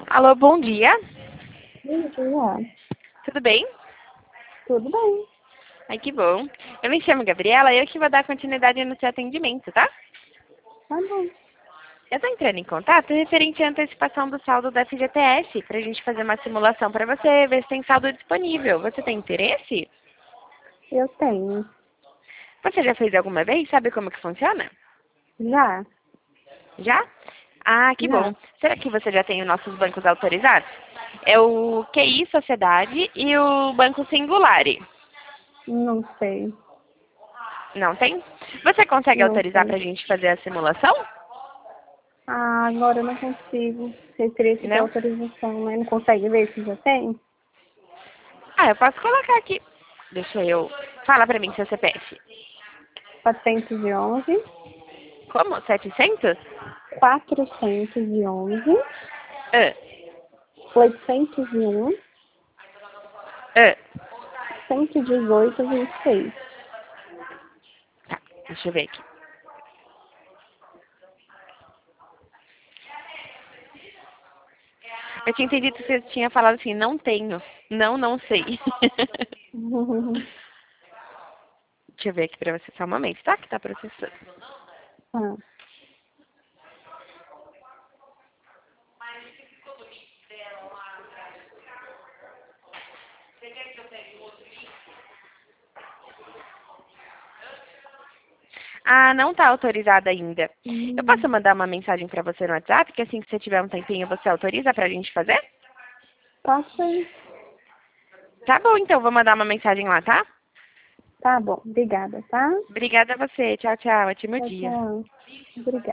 Alô, bom dia. Bom dia. Tudo bem? Tudo bem. Ai, que bom. Eu me chamo Gabriela e eu que vou dar continuidade no seu atendimento, tá? Tá bom. Eu tô entrando em contato referente à antecipação do saldo da FGTS, pra gente fazer uma simulação pra você, ver se tem saldo disponível. Você tem interesse? Eu tenho. Você já fez alguma vez? Sabe como que funciona? Já? Já? Ah, que bom. Já. Será que você já tem os nossos bancos autorizados? É o QI Sociedade e o Banco Singulare. Não sei. Não tem? Você consegue Não autorizar sei. pra gente fazer a simulação? Ah, agora eu não consigo. Você teria que ter Não? autorização, né? Não consegue ver se já tem? Ah, eu posso colocar aqui. Deixa eu... Fala pra mim seu CPF. 411, Como? 700? 411, Ah, 801, ah. 118, 26. Tá, deixa eu ver aqui. Eu tinha entendido que você tinha falado assim, não tenho. Não, não sei. Deixa eu ver aqui pra você só um momento, tá? Que tá processando. Ah, Ah, não tá autorizada ainda. Eu posso hum, mandar uma mensagem pra você no WhatsApp, que assim que você tiver um tempinho, você autoriza pra gente fazer? passa aí. Tá bom, então, vou mandar uma mensagem lá, tá? Tá bom. Obrigada, tá? Obrigada a você. Tchau, tchau. Ótimo Tchau, dia. tchau. Obrigada.